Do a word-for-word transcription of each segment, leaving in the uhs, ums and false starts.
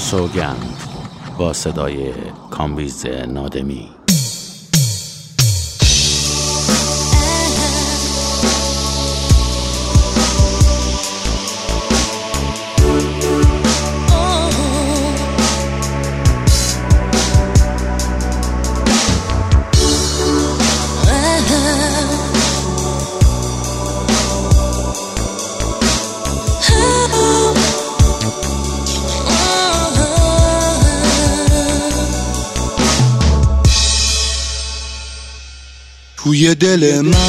سوگند با صدای کامبیز نادمی. توی دل من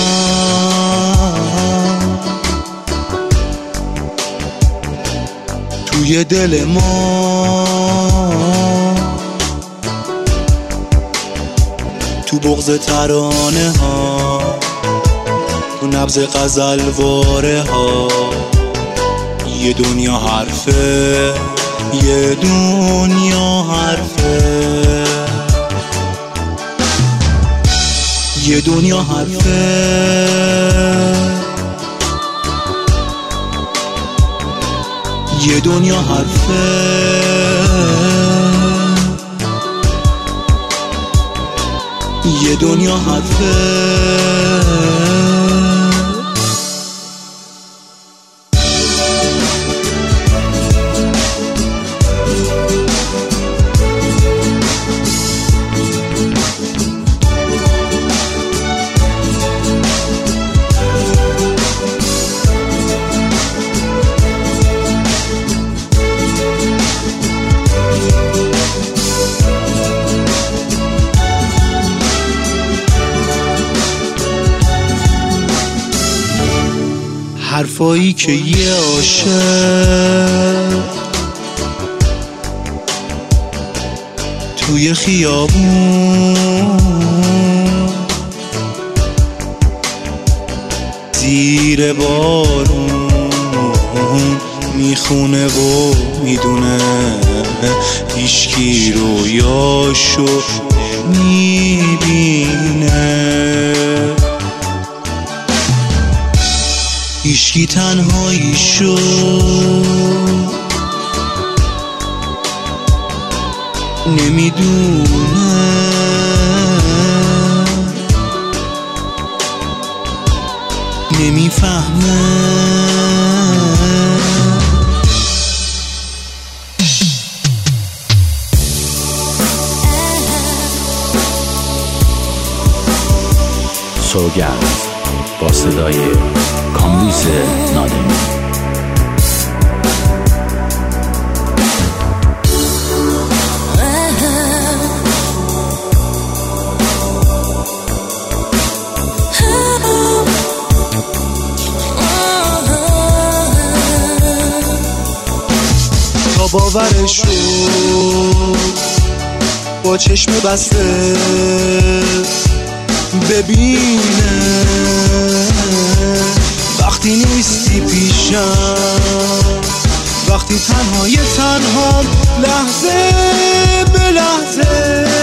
توی دل ما تو بغض ترانه ها، تو نبض غزلواره ها، یه دنیا حرفه، یه دنیا حرفه، یه دنیا حرفه، یه دنیا حرفه، یه دنیا حرفه. حرفایی که یه عاشق توی خیابون زیر بارون میخونه و میدونه، هیچکی رویاشو میبینه، هیچکی تنهاییشو نمیدونه، نمیفهمه. سوگند با صدای کامبیز نادمی. تا باورش شد با چشم بسته ببینه، وقتی نیستی پیشم، وقتی تنهای تنها لحظه به لحظه